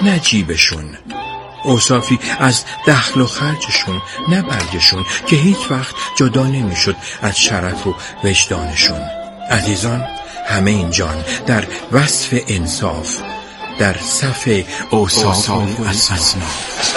نه جیبشون، اوصافی از دخل و خرجشون نه برگشون که هیچ وقت جدا نمیشد از شرف و وجدانشون. عزیزان، همه این جان در وصف انصاف، در صف اوصاف و اصناف.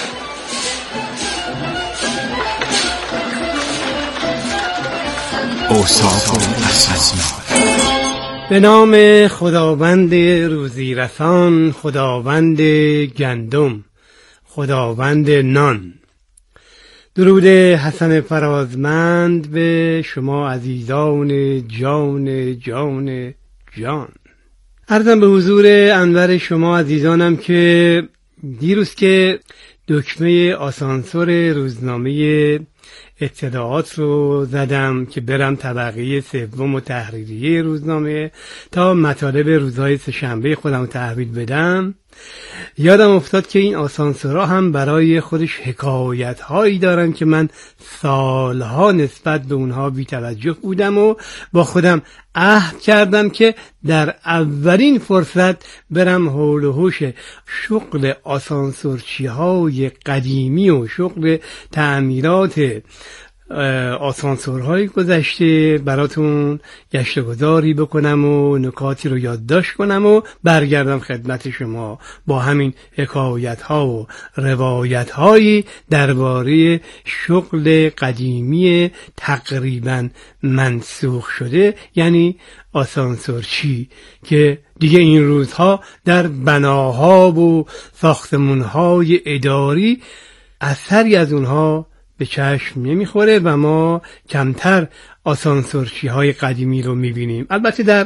اوصاف و اصناف. به نام خداوند روزی رسان، خداوند گندم، خداوند نان. درود حسن فرازمند به شما عزیزان جان جان جان. عرضم به حضور انور شما عزیزانم که دیروز که دکمه آسانسور روزنامه اطلاعات رو زدم که برم طبقه سوم و تحریریه روزنامه تا مطالب روزهای سه‌شنبه خودم رو تحویل بدم، یادم افتاد که این آسانسورها هم برای خودش حکایت هایی دارن که من سالها نسبت به اونها بی توجه بودم و با خودم عهد کردم که در اولین فرصت برم حول و حوش شغل آسانسورچی های قدیمی و شغل تعمیرات آسانسورهای گذشته براتون گشت گذاری بکنم و نکاتی رو یادداشت کنم و برگردم خدمت شما با همین حکایت ها و روایت هایی درباره شغل قدیمی تقریبا منسوخ شده، یعنی آسانسورچی، که دیگه این روزها در بناها و ساختمانهای اداری اثری از اونها به چشم نمیخوره و ما کمتر آسانسورچی های قدیمی رو میبینیم. البته در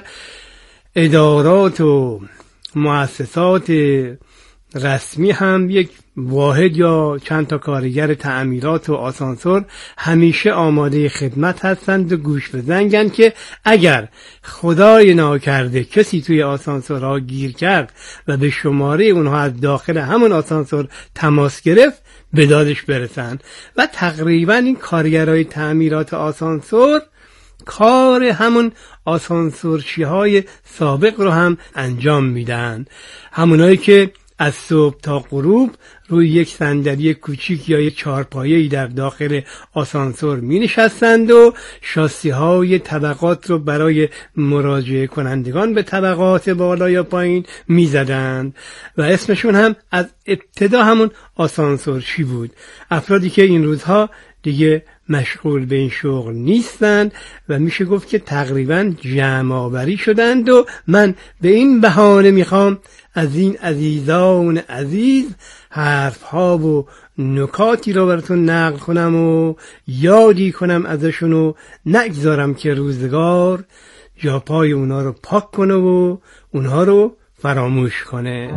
ادارات و مؤسسات رسمی هم یک واحد یا چند تا کارگر تعمیرات و آسانسور همیشه آماده خدمت هستند و گوش به زنگن که اگر خدای ناکرده کسی توی آسانسورها گیر کرد و به شماره اونها از داخل همون آسانسور تماس گرفت به دادش برسن. و تقریبا این کارگرای تعمیرات آسانسور کار همون آسانسورچی های سابق رو هم انجام میدن، همونایی که از صبح تا غروب روی یک صندلی کوچیک یا یک چهارپایه‌ای در داخل آسانسور می نشستند و شاسی های طبقات رو برای مراجعه کنندگان به طبقات بالا یا پایین می زدند و اسمشون هم از ابتدا همون آسانسورچی بود. افرادی که این روزها دیگه مشغول به این شغل نیستند و میشه گفت که تقریبا جمع آوری شدند و من به این بهانه میخوام از این عزیزان عزیز حرفها و نکاتی رو براتون نقل کنم و یادی کنم ازشون و نگذارم که روزگار جا پای اونا رو پاک کنه و اونها رو فراموش کنه.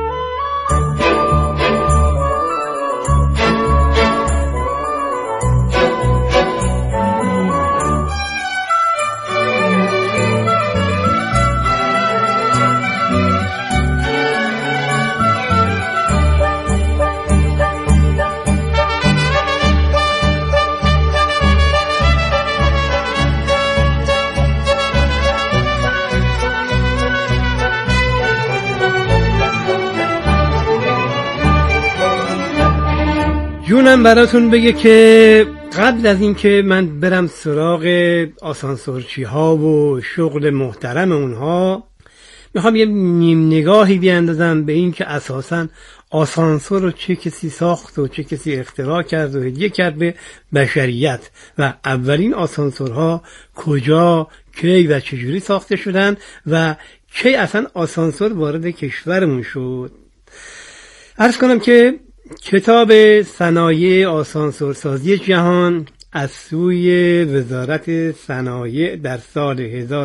جونم براتون بگه که قبل از این که من برم سراغ آسانسورچی ها و شغل محترم اونها، میخوام یه نیم نگاهی بیاندازم به این که اساساً آسانسور رو چه کسی ساخت و چه کسی اختراع کرد و هدیه کرد به بشریت و اولین آسانسورها کجا، کی و چجوری ساخته شدن و کی اصلا آسانسور وارد کشورمون شد. عرض کنم که کتاب صنایع آسانسورسازی جهان از سوی وزارت صنایع در سال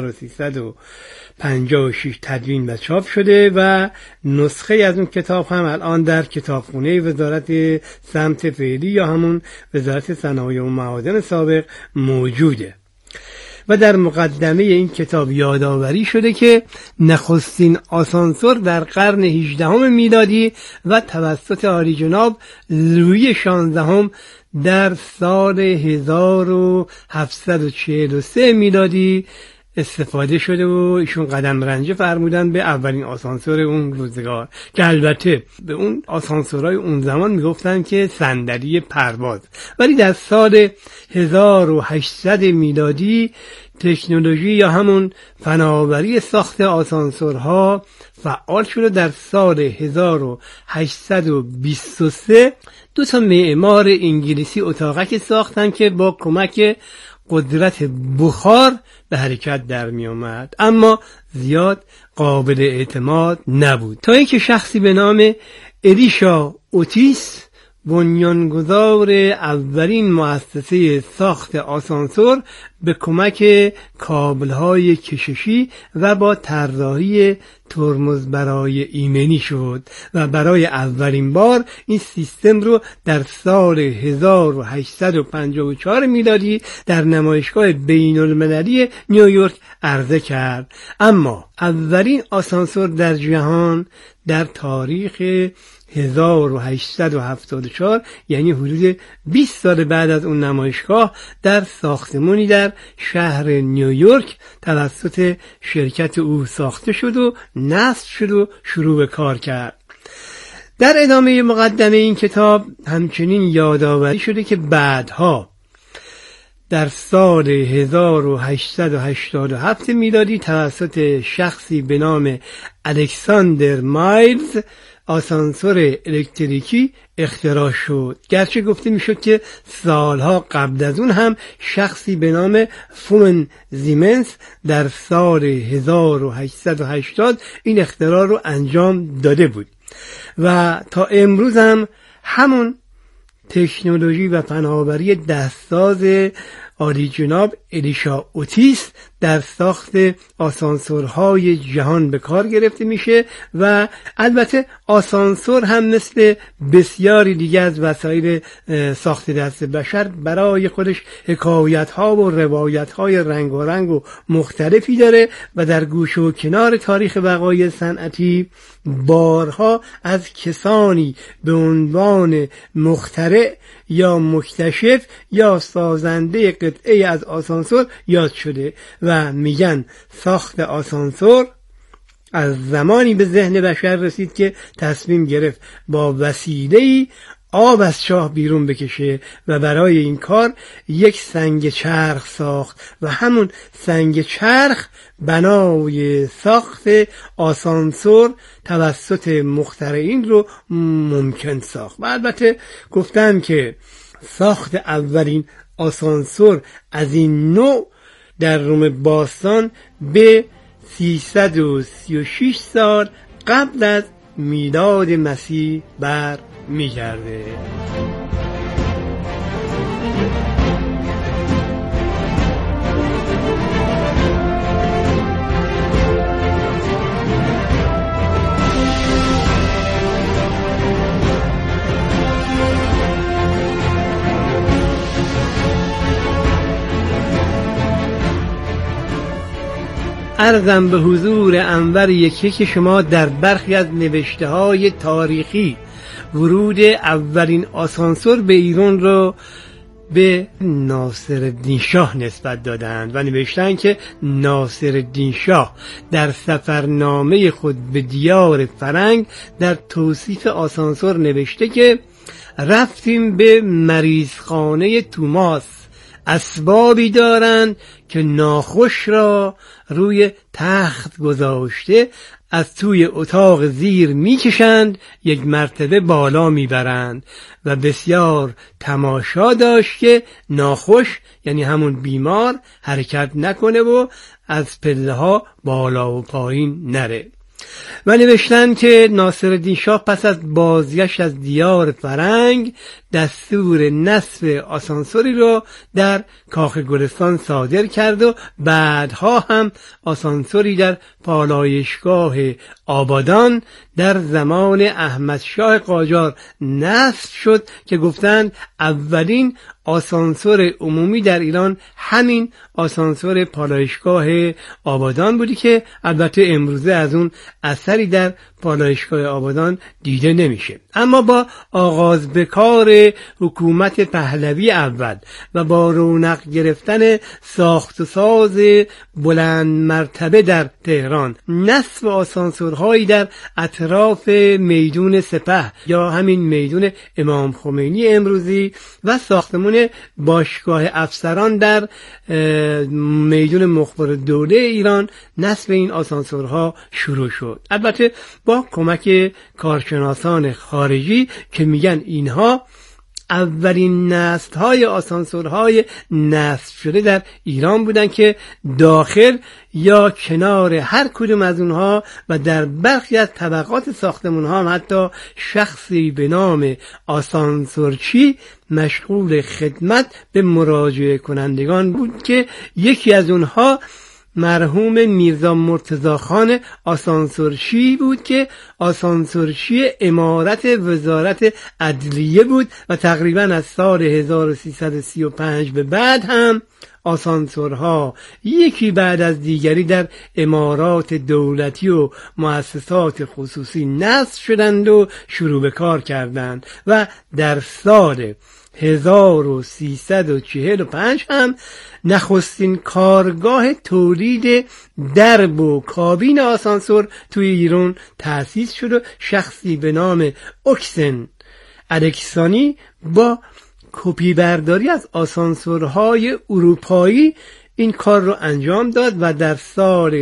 1356 تدوین و چاپ شده و نسخه از اون کتاب هم الان در کتابخونه وزارت سمت فعلی یا همون وزارت صنایع و معادن سابق موجوده. و در مقدمه این کتاب یادآوری شده که نخستین آسانسور در قرن 18 میلادی و توسط عالی جناب لویی 16 در سال 1743 میلادی استفاده شده و ایشون قدم رنجه فرمودن به اولین آسانسور اون روزگار که البته به اون آسانسورهای اون زمان میگفتن که صندلی پرواز. ولی در سال 1800 میلادی تکنولوژی یا همون فناوری ساخت آسانسورها فعال شد. در سال 1823 دو تا معمار انگلیسی اتاقک ساختن که با کمک قدرت بخار به حرکت در می آمد، اما زیاد قابل اعتماد نبود تا اینکه شخصی به نام الیشا اوتیس، بنیانگذار اولین مؤسسه ساخت آسانسور، به کمک کابل‌های کششی و با طراحی ترمز برای ایمنی شد و برای اولین بار این سیستم رو در سال 1854 میلادی در نمایشگاه بین المللی نیویورک عرضه کرد. اما اولین آسانسور در جهان در تاریخ 1874 یعنی حدود 20 سال بعد از اون نمایشگاه در ساختمانی در شهر نیویورک توسط شرکت او ساخته شد و نصب شد و شروع به کار کرد. در ادامه مقدمه این کتاب همچنین یادآوری شده که بعدها در سال 1887 میلادی توسط شخصی به نام الکساندر مایلز آسانسور الکتریکی اختراع شد، گرچه گفته میشد که سالها قبل از اون هم شخصی به نام فون زیمنس در سال 1880 این اختراع رو انجام داده بود و تا امروز هم همون تکنولوژی و فناوری دستساز عالی جناب الیشا اوتیس در ساخت آسانسورهای جهان به کار گرفته میشه و البته آسانسور هم مثل بسیاری دیگه از وسایل ساخت دست بشر برای خودش حکایت‌ها و روایت‌های رنگ و مختلفی داره و در گوشه و کنار تاریخ وقایع صنعتی بارها از کسانی به عنوان مخترع یا مکتشف یا سازنده قطعه از آسانسور یاد شده و میگن ساخت آسانسور از زمانی به ذهن بشر رسید که تصمیم گرفت با وسیله‌ای آب از چاه بیرون بکشه و برای این کار یک سنگ چرخ ساخت و همون سنگ چرخ بنای ساخت آسانسور توسط مخترعین رو ممکن ساخت. و البته گفتن که ساخت اولین آسانسور از این نوع در روم باستان به 336 سال قبل از میلاد مسیح بر میگرده. عرضم به حضور انور یکی شما در برخی از نوشته‌های تاریخی ورود اولین آسانسور به ایران را به ناصرالدین شاه نسبت دادند و نوشتند که ناصرالدین شاه در سفرنامه خود به دیار فرنگ در توصیف آسانسور نوشته که رفتیم به مریضخانه توماس، اسبابی دارند که ناخوش را روی تخت گذاشته از توی اتاق زیر میکشند، یک مرتبه بالا میبرند و بسیار تماشا داشت که ناخوش یعنی همون بیمار حرکت نکنه و از پله ها بالا و پایین نره. و نوشتن که ناصرالدین شاه پس از بازگشت از دیار فرنگ دستور نصب آسانسوری رو در کاخ گلستان صادر کرد و بعدها هم آسانسوری در پالایشگاه آبادان در زمان احمد شاه قاجار نصب شد که گفتند اولین آسانسور عمومی در ایران همین آسانسور پالایشگاه آبادان بودی که البته امروزه از اون اثری در پالایشگاه آبادان دیده نمیشه. اما با آغاز به کار حکومت پهلوی اول و با رونق گرفتن ساخت و ساز بلند مرتبه در تهران، نصب آسانسورهایی در اطراف میدون سپه یا همین میدون امام خمینی امروزی و ساختمان باشگاه افسران در میدون مخبر دوله ایران، نصب این آسانسورها شروع شد. البته با کمک کارشناسان خارجی که میگن اینها اولین نسل‌های آسانسورهای نصب شده در ایران بودن که داخل یا کنار هر کدوم از اونها و در برخی از طبقات ساختمان‌ها هم حتی شخصی به نام آسانسورچی مشغول خدمت به مراجعه کنندگان بود که یکی از اونها مرحوم میرزا مرتضی خان آسانسورچی بود که آسانسورچی امارت وزارت عدلیه بود و تقریبا از سال 1335 به بعد هم آسانسورها یکی بعد از دیگری در امارات دولتی و مؤسسات خصوصی نصب شدند و شروع به کار کردند و در سال 1345 هم نخستین کارگاه تولید درب و کابین آسانسور توی ایران تأسیس شد و شخصی به نام اوکسن الکسانی با کپی برداری از آسانسورهای اروپایی این کار رو انجام داد و در سال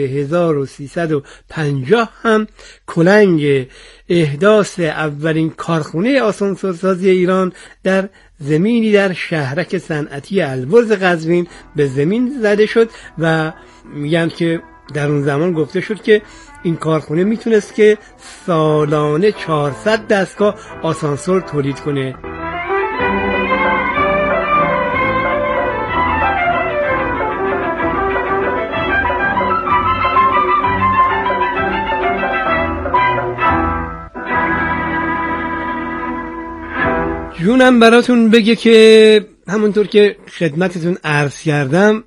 1350 هم کلنگ احداث اولین کارخونه آسانسورسازی ایران در زمینی در شهرک صنعتی البرز قزوین به زمین زده شد و میگن که در اون زمان گفته شد که این کارخونه میتونست که سالانه 400 دستگاه آسانسور تولید کنه. جونم براتون بگه که همونطور که خدمتتون عرض کردم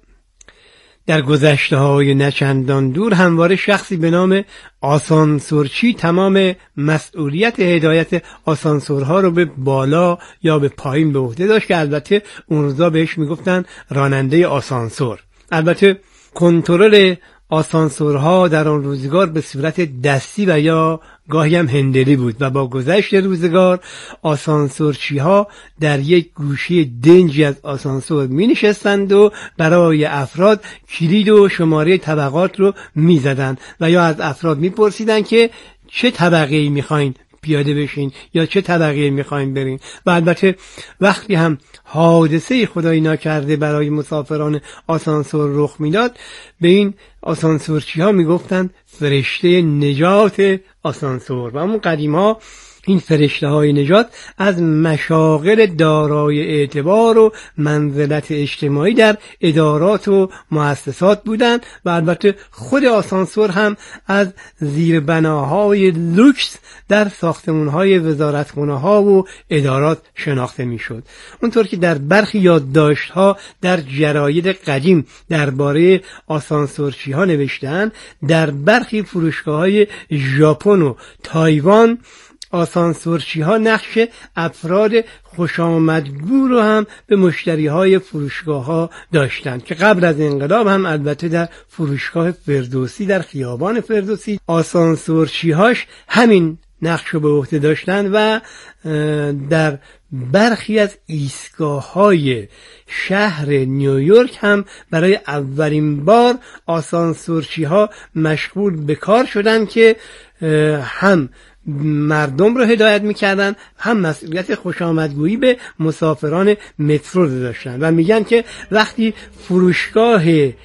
در گذشته های نچندان دور همواره شخصی به نام آسانسورچی تمام مسئولیت هدایت آسانسورها رو به بالا یا به پایین به عهده داشت که البته اون روزا بهش میگفتن راننده آسانسور. البته کنترل آسانسورها در آن روزگار به صورت دستی و یا گاهی هم هندلی بود و با گذشت روزگار آسانسورچی ها در یک گوشه دنجی از آسانسور می نشستند و برای افراد کلید و شماره طبقات رو می زدند و یا از افراد می پرسیدن که چه طبقه‌ای می خواین پیاده بشین یا چه طبقه‌ای می‌خواید برین. و البته وقتی هم حادثه خدایی نکرده برای مسافران آسانسور رخ میداد به این آسانسورچی‌ها میگفتند فرشته نجات آسانسور. و اون قدیما این فرشته های نجات از مشاغل دارای اعتبار و منزلت اجتماعی در ادارات و مؤسسات بودند و البته خود آسانسور هم از زیربناهای لوکس در ساختمان‌های وزارتخانه‌ها و ادارات شناخته میشد. اونطور که در برخی یادداشت‌ها در جراید قدیم درباره آسانسورچی‌ها نوشته‌اند، در برخی فروشگاه‌های ژاپن و تایوان آسانسورچی‌ها نقش افراد خوشامدگو رو هم به مشتری‌های فروشگاه‌ها داشتند که قبل از انقلاب هم البته در فروشگاه فردوسی در خیابان فردوسی آسانسورچی‌هاش همین نقش رو به عهده داشتند و در برخی از ایستگاه‌های شهر نیویورک هم برای اولین بار آسانسورچی‌ها مشغول به کار شدند که هم مردم رو هدایت میکردن هم مسئولیت خوشامدگویی به مسافران مترو داشتن. و میگن که وقتی فروشگاه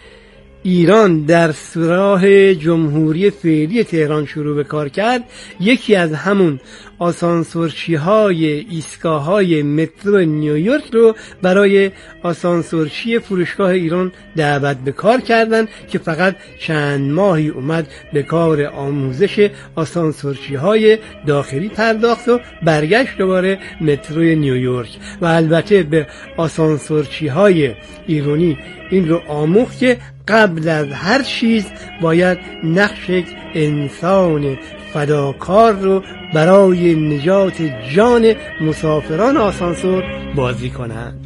ایران در راه جمهوری فعلی تهران شروع به کار کرد، یکی از همون آسانسورچی‌های ایستگاه‌های مترو نیویورک رو برای آسانسورچی فروشگاه ایران دعوت به کار کردند که فقط چند ماهی اومد به کار آموزش آسانسورچی‌های داخلی پرداخت و برگشت دوباره مترو نیویورک و البته به آسانسورچی‌های ایرانی این رو آموخت که قبل از هر چیز باید نقش انسان فداکار رو برای نجات جان مسافران آسانسور بازی کنند.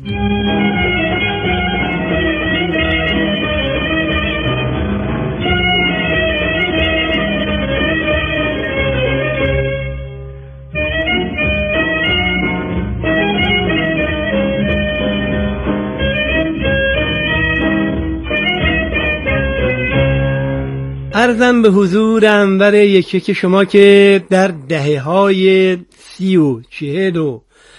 عرضم به حضور انور یکی شما که در دهه‌های 30 و 40 و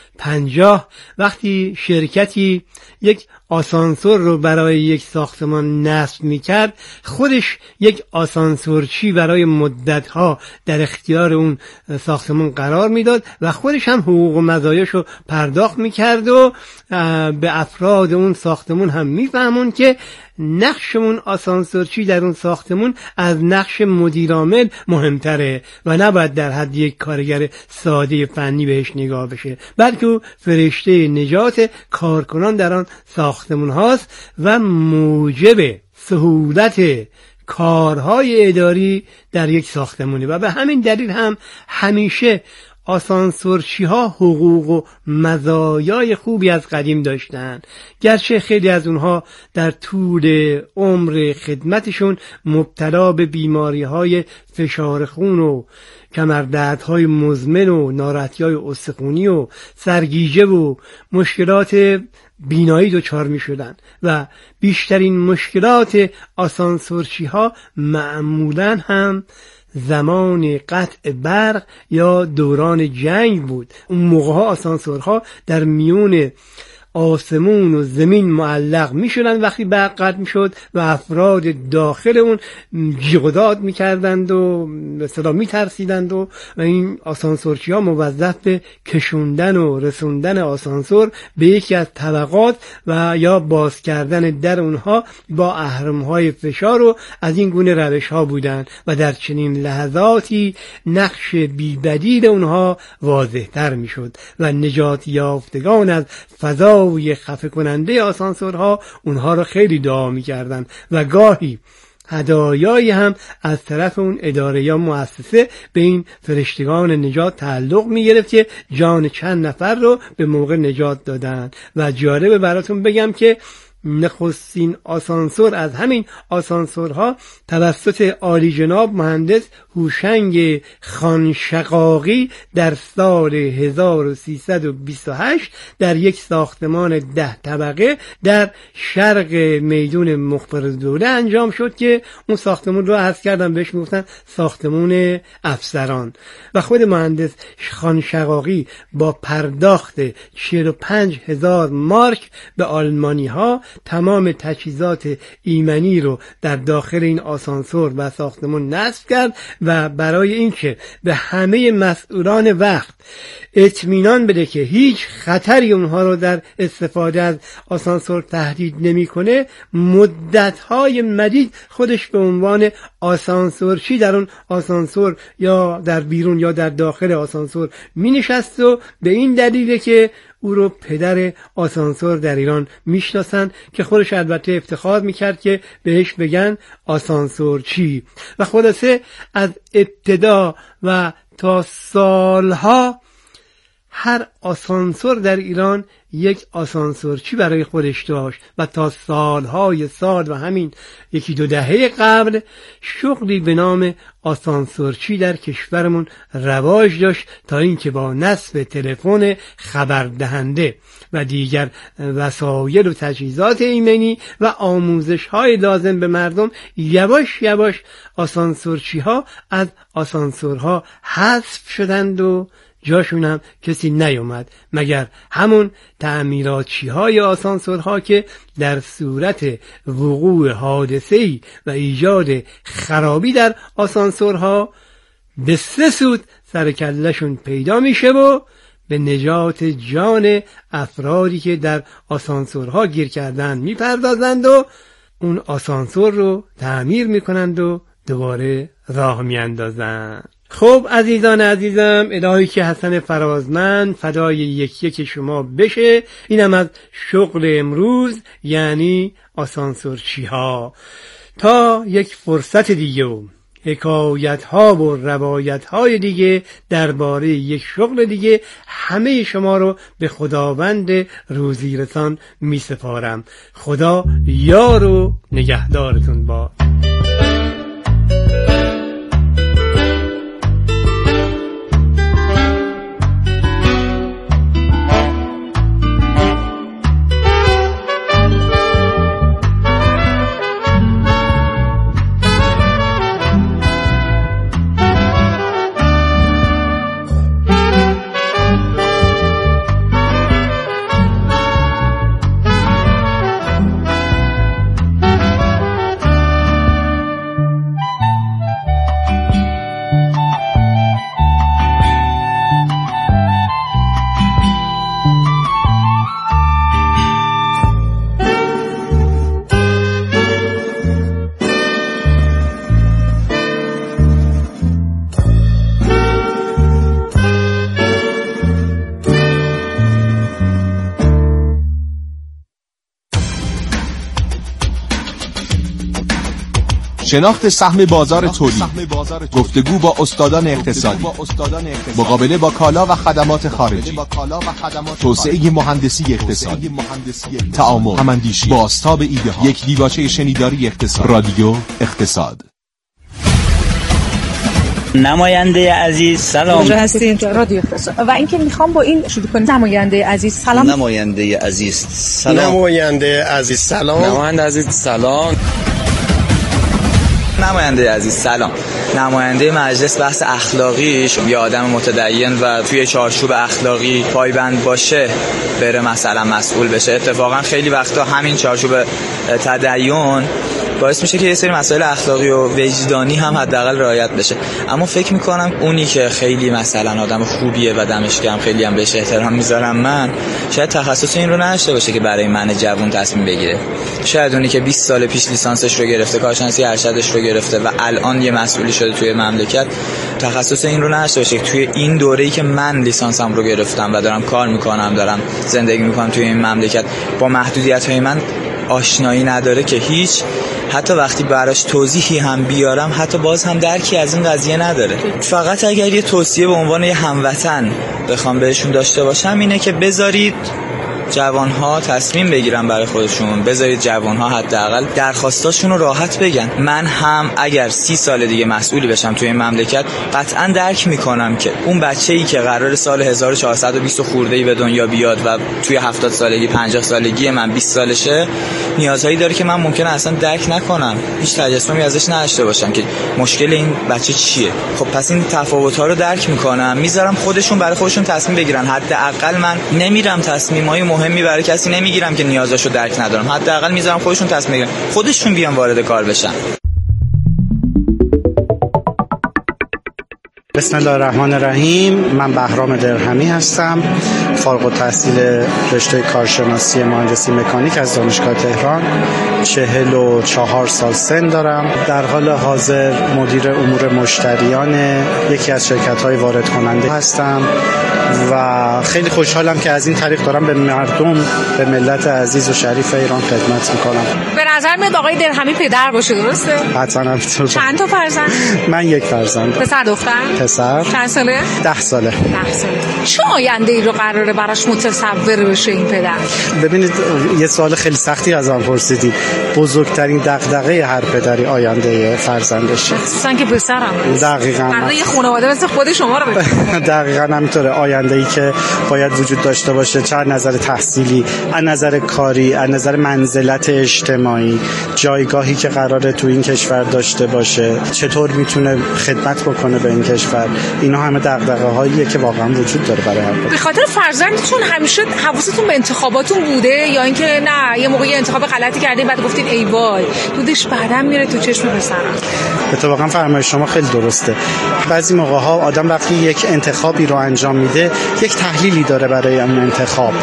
50 وقتی شرکتی یک آسانسور رو برای یک ساختمان نصب میکرد، خودش یک آسانسورچی برای مدتها در اختیار اون ساختمان قرار میداد و خودش هم حقوق و مزایاش رو پرداخت میکرد و به افراد اون ساختمان هم میفهمون که نقشمون آسانسورچی در اون ساختمون از نقش مدیرعامل مهمتره و نباید در حد یک کارگر ساده فنی بهش نگاه بشه، بلکه او فرشته نجات کارکنان در آن ساختمون هاست و موجب سهولت کارهای اداری در یک ساختمونه و به همین دلیل هم همیشه آسانسورچی ها حقوق و مزایای خوبی از قدیم داشتن، گرچه خیلی از اونها در طول عمر خدمتشون مبتلا به بیماری های فشار خون و کمردردهای مزمن و ناراحتی‌های استخوانی و سرگیجه و مشکلات بینایی دچار می شدن و بیشترین مشکلات آسانسورچی ها معمولاً هم زمان قطع برق یا دوران جنگ بود. اون موقع ها آسانسورها در میون آسمون و زمین معلق می شدن وقتی برق قطع می شد و افراد داخل اون جیغ و داد می کردند و مثلا می ترسیدند و این آسانسورچی ها موظف به کشوندن و رسوندن آسانسور به یکی از طبقات و یا باز کردن در اونها با اهرم های فشار و از این گونه روش ها بودند و در چنین لحظاتی نقش بی‌بدیل اونها واضح تر می شد و نجات یافتگان از فضا و خفه کننده آسانسورها اونها رو خیلی دعا می‌کردن و گاهی هدایایی هم از طرف اون اداره یا مؤسسه به این فرشتگان نجات تعلق می‌گرفت که جان چند نفر رو به موقع نجات دادن. و جالبه براتون بگم که نخستین آسانسور از همین آسانسورها توسط عالی جناب مهندس هوشنگ خانشقاقی در سال 1328 در یک ساختمان 10 طبقه در شرق میدون مخبرالدوله انجام شد که اون ساختمان رو عرض کردم بهش میگفتن ساختمان افسران و خود مهندس خانشقاقی با پرداخت 45,000 مارک به آلمانی ها تمام تجهیزات ایمنی رو در داخل این آسانسور و ساختمان نصب کرد و برای اینکه به همه مسئولان وقت اطمینان بده که هیچ خطری اونها رو در استفاده از آسانسور تهدید نمیکنه، مدت‌های مدید خودش به عنوان آسانسورچی در اون آسانسور یا در بیرون یا در داخل آسانسور مینشست و به این دلیله که او رو پدر آسانسور در ایران میشناسن که خودش البته افتخار میکرد که بهش بگن آسانسورچی. و خلاصه از ابتدا و تا سالها هر آسانسور در ایران یک آسانسورچی برای خودش داشت و تا سالهای سال و همین 1-2 دهه قبل شغلی به نام آسانسورچی در کشورمون رواج داشت تا اینکه با نصب تلفن خبردهنده و دیگر وسایل و تجهیزات ایمنی و آموزش‌های لازم به مردم یواش یواش آسانسورچی ها از آسانسورها حذف شدند و جاشون هم کسی نیومد مگر همون تعمیراتچی های آسانسورها که در صورت وقوع حادثه‌ای و ایجاد خرابی در آسانسورها به 3 سود سر کله‌شون پیدا میشه و به نجات جان افرادی که در آسانسورها گیر کردن میپردازند و اون آسانسور رو تعمیر میکنند و دوباره راه میاندازند. خب عزیزان عزیزم، الهی که حسن فرازمند فدای یک شما بشه. اینم از شغل امروز یعنی آسانسورچی ها. تا یک فرصت دیگه و حکایت ها و روایت های دیگه درباره یک شغل دیگه، همه شما رو به خداوند روزی رسان می سپارم. خدا یار و نگهدارتون باد. شناخت سهم بازار تولید، گفتگو با استادان اقتصادی، مقابله با کالا و خدمات خارجی، توسعه مهندسی اقتصادی، تعامل، هماندیشی، بازتاب ایده ها، یک دیباچه شنیداری اقتصاد، رادیو اقتصاد. نماینده عزیز سلام. کجا هستین؟ رادیو اقتصاد. و اینکه میخوام با این شروع کنیم. نماینده عزیز سلام. نماینده عزیز سلام. نماینده عزیز سلام. نماینده عزیز سلام. نماینده عزیز سلام. نماینده مجلس بحث اخلاقیش یه آدم متدین و توی چارچوب اخلاقی پایبند باشه بره مثلا مسئول بشه. اتفاقا خیلی وقتا همین چارچوب تدین باعث میشه که یه سری مسائل اخلاقی و وجدانی هم حداقل رعایت بشه. اما فکر میکنم اونی که خیلی مثلا آدم خوبیه و دمش گرم، خیلی هم بهش احترام میذارم، من شاید تخصص این رو نداشته باشه که برای من جوون تصمیم بگیره. شاید اونی که 20 سال پیش لیسانسش رو گرفته، کارشناسی ارشدش رو گرفته و الان یه مسئولی شده توی مملکت، تخصص این رو نداشته باشه که توی این دوره‌ای که من لیسانسم رو گرفتم و دارم کار میکنم، دارم زندگی میکنم توی این مملکت، با محدودیت‌های من آشنایی نداره که هیچ، حتی وقتی براش توضیحی هم بیارم حتی باز هم درکی از این قضیه نداره. فقط اگر یه توصیه به عنوان یه هموطن بخوام بهشون داشته باشم اینه که بذارید جوانها تصمیم بگیرن برای خودشون، بذارید جوانها حداقل درخواستاشون رو راحت بگن. من هم اگر 30 سال دیگه مسئولی بشم توی این مملکت، قطعا درک میکنم که اون بچه‌ای که قرار سال 1420 خورده‌ای به دنیا بیاد و توی 70 سالگی 50 سالگی من 20 سالشه، نیازهایی داره که من ممکنه اصلا درک نکنم، هیچ تجسمی ازش نداشته باشم که مشکل این بچه چیه. خب پس این تفاوت‌ها رو درک میکنم، میذارم خودشون برای خودشون تصمیم بگیرن. حداقل من نمیرم تصمیمای مهمی برای کسی نمیگیرم که نیازاشو درک ندارم، حداقل میذارم خودشون تصمیم بگیرن، خودشون بیان وارد کار بشن. بسم الله الرحمن الرحیم. من بهرام درهمی هستم، فارغ التحصیل رشته کارشناسی مهندسی مکانیک از دانشگاه تهران. 44 سال سن دارم. در حال حاضر مدیر امور مشتریان یکی از شرکت‌های وارد کننده هستم و خیلی خوشحالم که از این طریق دارم به مردم، به ملت عزیز و شریف ایران خدمت میکنم. به نظر میاد آقای درهمی پدر باشه، درسته؟ حتما همینطور. چند تا فرزند؟ من یک فرزند. پسر دختر؟ پسر. چند ساله؟ 10 ساله. 10 ساله. چه آینده‌ای رو قراره براش متصور بشه این پدر؟ ببینید، یه سوال خیلی سختی ازم پرسیدید. بزرگترین دغدغه هر پدری آینده فرزندشه. خصوصا که پسرم. دقیقاً. برای یه خانواده مثل خود شما رو بگم. دقیقاً همینطوره. آینده‌ای که باید وجود داشته باشه، چه از نظر تحصیلی، از نظر کاری، از نظر منزلت اجتماعی، جایگاهی که قراره تو این کشور داشته باشه، چطور میتونه خدمت بکنه به این کشور. اینا همه دغدغه‌هاییه که واقعا وجود داره برای هر کسی. به خاطر فرزندتون همیشه حواستون به انتخاباتون بوده یا اینکه نه یه موقعی انتخاب غلطی کردین بعد گفتین ای وای دودش بعداً میره تو چشم پسرم؟ اتفاقا فرمایش شما خیلی درسته. بعضی موقع‌ها آدم وقتی یک انتخابی رو انجام میده، یک تحلیلی داره برای اون انتخاب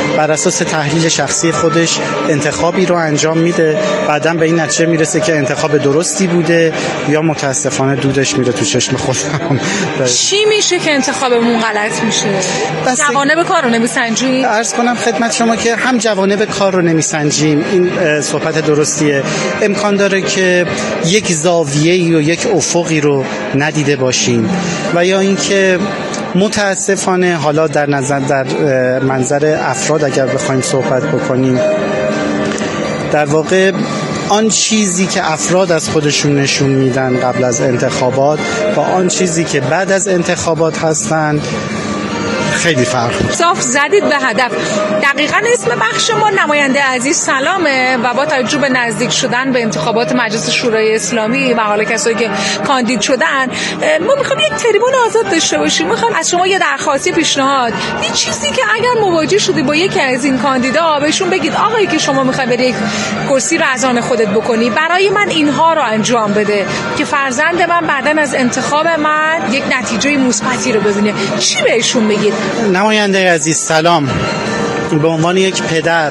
بر اساس تحلیل شخصی خودش انتخابی رو انجام میده، بعداً به این نتیجه میرسه که انتخاب درستی بوده یا متاسفانه دودش میره تو چشم خودم. چی میشه که انتخابمون غلط میشه؟ جوانب کار رو نمیسنجیم؟ عرض کنم خدمت شما که هم جوانب کار رو نمیسنجیم، این صحبت درستیه. امکان داره که یک زاویه‌ای و یک افقی رو ندیده باشیم و یا اینکه متاسفانه حالا در منظر افراد اگر بخوایم صحبت بکنیم، در واقع آن چیزی که افراد از خودشون نشون میدن قبل از انتخابات و آن چیزی که بعد از انتخابات هستن خیلی فرق. صاف زدید به هدف. دقیقاً اسم بخش ما نماینده عزیز سلامه و با توجه به نزدیک شدن به انتخابات مجلس شورای اسلامی و حالا کسایی که کاندید شدن، ما میخوام یک تریبون آزاد داشته باشیم. میخوام از شما یه درخواستی، پیشنهاد، یه چیزی که اگر مواجه شدی با یکی از این کاندیدا بهشون بگید آقایی که شما میخوای بری یک کرسی رو از آن خودت بکنی، برای من اینها رو انجام بده که فرزند من بعداً از انتخاب من یک نتیجه مثبتی رو ببینه. چی بهشون بگید؟ نماینده عزیز سلام، به عنوان یک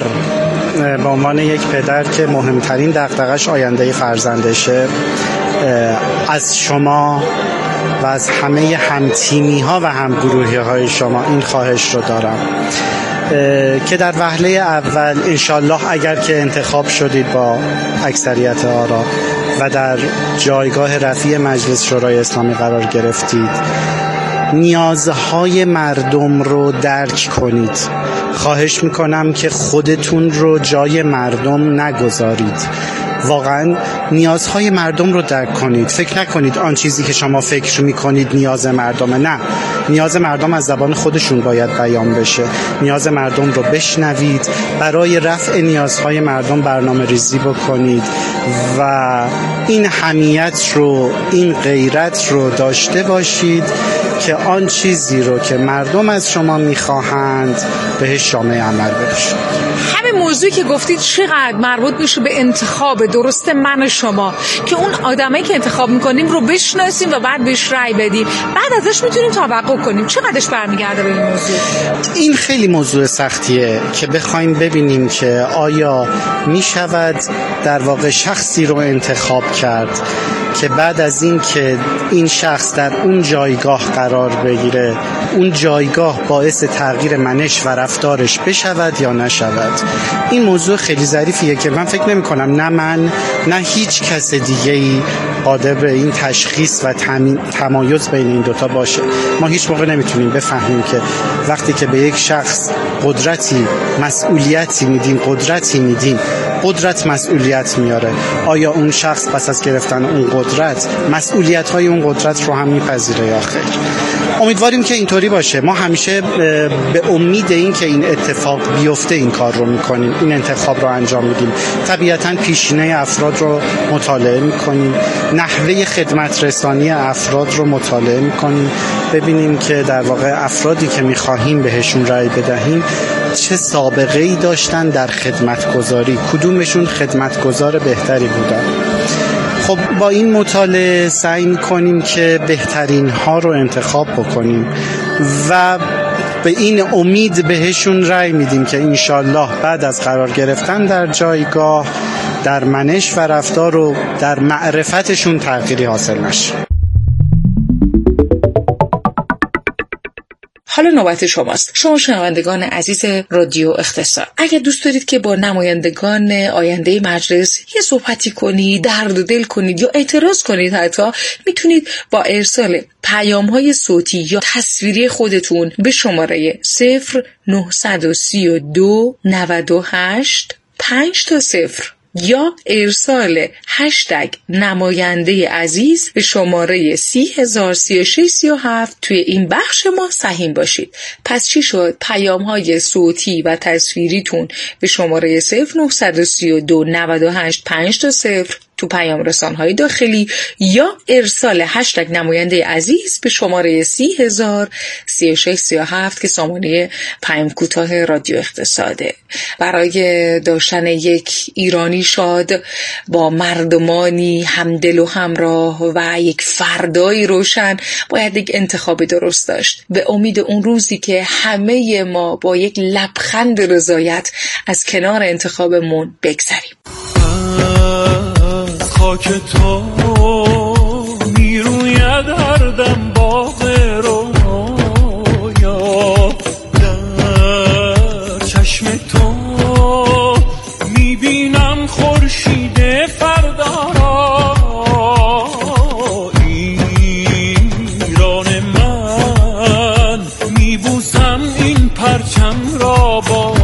پدر که مهمترین دغدغش آینده فرزندشه، از شما و از همه همتیمی ها و همگروهی های شما این خواهش رو دارم که در وهله اول انشالله اگر که انتخاب شدید با اکثریت آرا و در جایگاه رفیع مجلس شورای اسلامی قرار گرفتید، نیازهای مردم رو درک کنید. خواهش میکنم که خودتون رو جای مردم نگذارید. واقعا نیازهای مردم رو درک کنید. فکر نکنید آن چیزی که شما فکر میکنید نیاز مردمه. نه، نیاز مردم از زبان خودشون باید بیان بشه. نیاز مردم رو بشنوید، برای رفع نیازهای مردم برنامه ریزی بکنید و این حمیت رو، این غیرت رو داشته باشید که آن چیزی رو که مردم از شما میخواهند بهش جامعه عمل بشه. همین موضوعی که گفتید چقدر مربوط میشه به انتخاب درست من و شما، که اون آدمایی که انتخاب میکنیم رو بشناسیم و بعد بهش رأی بدیم، بعد ازش میتونیم توقع کنیم. چقدرش برمیگرده به این موضوع؟ این خیلی موضوع سختیه که بخوایم ببینیم که آیا میشود در واقع شخصی رو انتخاب کرد که بعد از این که این شخص در اون جایگاه قرار بگیره، اون جایگاه باعث تغییر منش و رفتارش بشود یا نشود. این موضوع خیلی ظریفیه که من فکر نمی کنم نه من نه هیچ کس دیگه‌ای قادر به این تشخیص و تمایز بین این دوتا باشه. ما هیچ موقع نمیتونیم بفهمیم که وقتی که به یک شخص قدرتی، مسئولیتی میدیم، قدرت مسئولیت میاره، آیا اون شخص پس از گرفتن اون قدرت مسئولیت‌های اون قدرت رو هم میپذیره یا خیر؟ امیدواریم که اینطوری باشه. ما همیشه به امید این که این اتفاق بیفته این کار رو میکنیم، این انتخاب رو انجام میدیم. طبیعتاً پیشینه افراد رو مطالعه میکنیم، نحوه خدمت رسانی افراد رو مطالعه میکنیم، ببینیم که در واقع افرادی که میخواهیم بهشون رأی بدهیم چه سابقه‌ای داشتن در خدمتگزاری، کدومشون خدمتگزار بهتری بودن. خب با این مطالعه سعی می‌کنیم که بهترین ها رو انتخاب بکنیم و به این امید بهشون رأی میدیم که انشالله بعد از قرار گرفتن در جایگاه، در منش و رفتار و در معرفتشون تغییری حاصل نشه. حالا نوبت شماست. شما شنوندگان عزیز رادیو اختصار، اگر دوست دارید که با نمایندگان آینده مجلس یه صحبتی کنید، درد و دل کنید یا اعتراض کنید، حتی میتونید با ارسال پیام‌های صوتی یا تصویری خودتون به شماره 0932 98 5 یا ارسال هشتگ نماینده عزیز به شماره 30,036,37 توی این بخش ما سهیم باشید. پس چی شد؟ پیام های صوتی و تصویریتون به شماره 0932 98 5 تو پیام رسان‌های داخلی یا ارسال هشتگ نماینده عزیز به شماره 30,03637 که سامانه پیام کوتاه رادیو اقتصاده. برای داشتن یک ایرانی شاد با مردمانی همدل و همراه و یک فردایی روشن باید یک انتخاب درست داشت. به امید اون روزی که همه ما با یک لبخند رضایت از کنار انتخابمون بگذریم. از خاک تو میروید هر دم باغ رویا، در چشم تو میبینم خورشید فردا را. ایران من میبوسم این پرچم را با